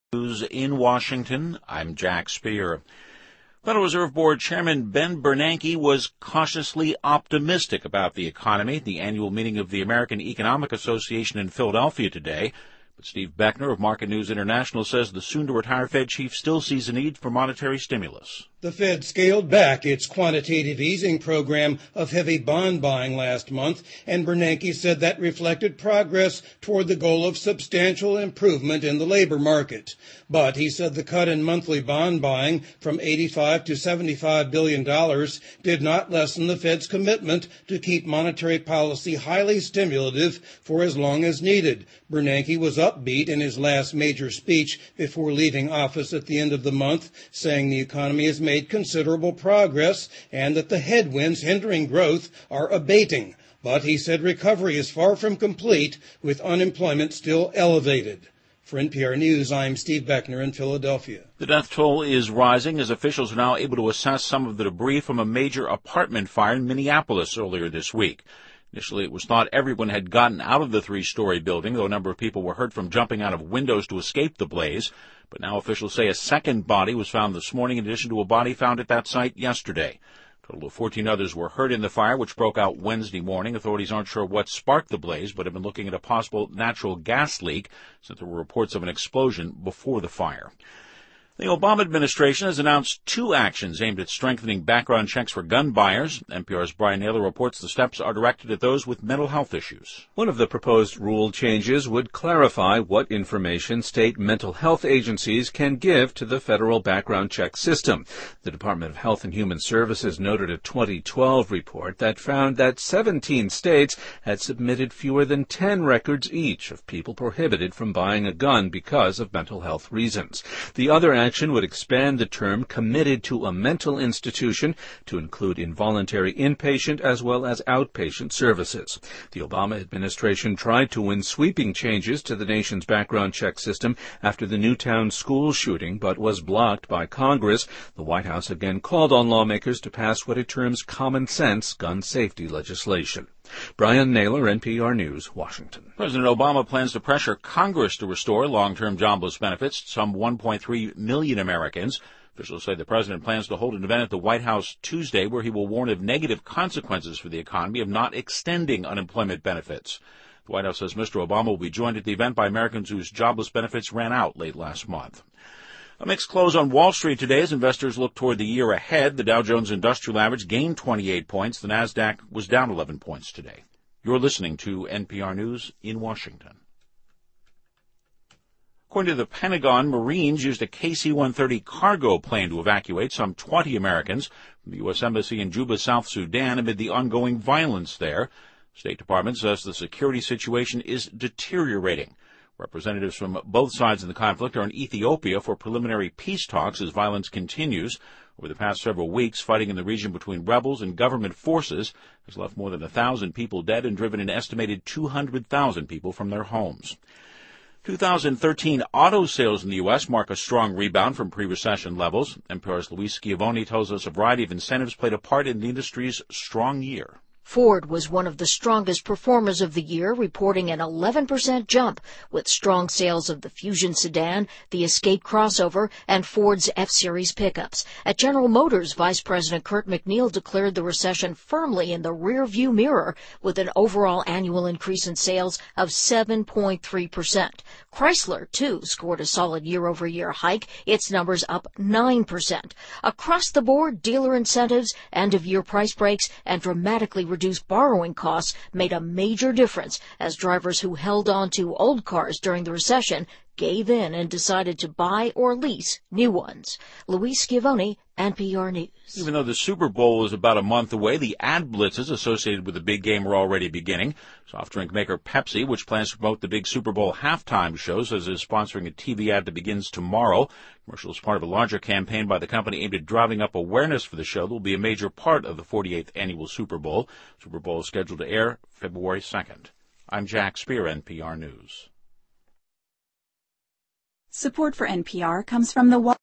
News in Washington, I'm Jack Speer. Federal Reserve Board Chairman Ben Bernanke was cautiously optimistic about the economy at the annual meeting of the American Economic Association in Philadelphia today. But Steve Beckner of Market News International says the soon-to-retire Fed chief still sees a need for monetary stimulus. The Fed scaled back its quantitative easing program of heavy bond buying last month, and Bernanke said that reflected progress toward the goal of substantial improvement in the labor market. But he said the cut in monthly bond buying from $85 to $75 billion did not lessen the Fed's commitment to keep monetary policy highly stimulative for as long as needed. Bernanke was upbeat in his last major speech before leaving office at the end of the month, saying the economy has made considerable progress and that the headwinds hindering growth are abating. But he said recovery is far from complete, with unemployment still elevated. For NPR News, I'm Steve Beckner in Philadelphia. The death toll is rising as officials are now able to assess some of the debris from a major apartment fire in Minneapolis earlier this week. Initially, it was thought everyone had gotten out of the three-story building, though a number of people were hurt from jumping out of windows to escape the blaze. But now officials say a second body was found this morning in addition to a body found at that site yesterday. A total of 14 others were hurt in the fire, which broke out Wednesday morning. Authorities aren't sure what sparked the blaze, but have been looking at a possible natural gas leak since there were reports of an explosion before the fire. The Obama administration has announced two actions aimed at strengthening background checks for gun buyers. NPR's Brian Naylor reports the steps are directed at those with mental health issues. One of the proposed rule changes would clarify what information state mental health agencies can give to the federal background check system. The Department of Health and Human Services noted a 2012 report that found that 17 states had submitted fewer than 10 records each of people prohibited from buying a gun because of mental health reasons. The other action would expand the term committed to a mental institution to include involuntary inpatient as well as outpatient services. The Obama administration tried to win sweeping changes to the nation's background check system after the Newtown school shooting, but was blocked by Congress. The White House again called on lawmakers to pass what it terms common sense gun safety legislation. Brian Naylor, NPR News, Washington. President Obama plans to pressure Congress to restore long-term jobless benefits to some 1.3 million Americans. Officials say the president plans to hold an event at the White House Tuesday where he will warn of negative consequences for the economy of not extending unemployment benefits. The White House says Mr. Obama will be joined at the event by Americans whose jobless benefits ran out late last month. A mixed close on Wall Street today as investors look toward the year ahead. The Dow Jones Industrial Average gained 28 points. The Nasdaq was down 11 points today. You're listening to NPR News in Washington. According to the Pentagon, Marines used a KC-130 cargo plane to evacuate some 20 Americans from the U.S. Embassy in Juba, South Sudan, amid the ongoing violence there. The State Department says the security situation is deteriorating. Representatives from both sides of the conflict are in Ethiopia for preliminary peace talks as violence continues. Over the past several weeks, fighting in the region between rebels and government forces has left more than 1,000 people dead and driven an estimated 200,000 people from their homes. 2013 auto sales in the U.S. mark a strong rebound from pre-recession levels. NPR's Luis Schiavone tells us a variety of incentives played a part in the industry's strong year. Ford was one of the strongest performers of the year, reporting an 11% jump, with strong sales of the Fusion sedan, the Escape crossover, and Ford's F-Series pickups. At General Motors, Vice President Kurt McNeil declared the recession firmly in the rearview mirror, with an overall annual increase in sales of 7.3%. Chrysler, too, scored a solid year-over-year hike, its numbers up 9%. Across the board, dealer incentives, end-of-year price breaks, and dramatically reduced borrowing costs made a major difference as drivers who held on to old cars during the recession gave in and decided to buy or lease new ones. Luis Schiavone, NPR News. Even though the Super Bowl is about a month away, the ad blitzes associated with the big game are already beginning. Soft drink maker Pepsi, which plans to promote the big Super Bowl halftime show, says it is sponsoring a TV ad that begins tomorrow. The commercial is part of a larger campaign by the company aimed at driving up awareness for the show that will be a major part of the 48th annual Super Bowl. Super Bowl is scheduled to air February 2nd. I'm Jack Speer, NPR News. Support for NPR comes from the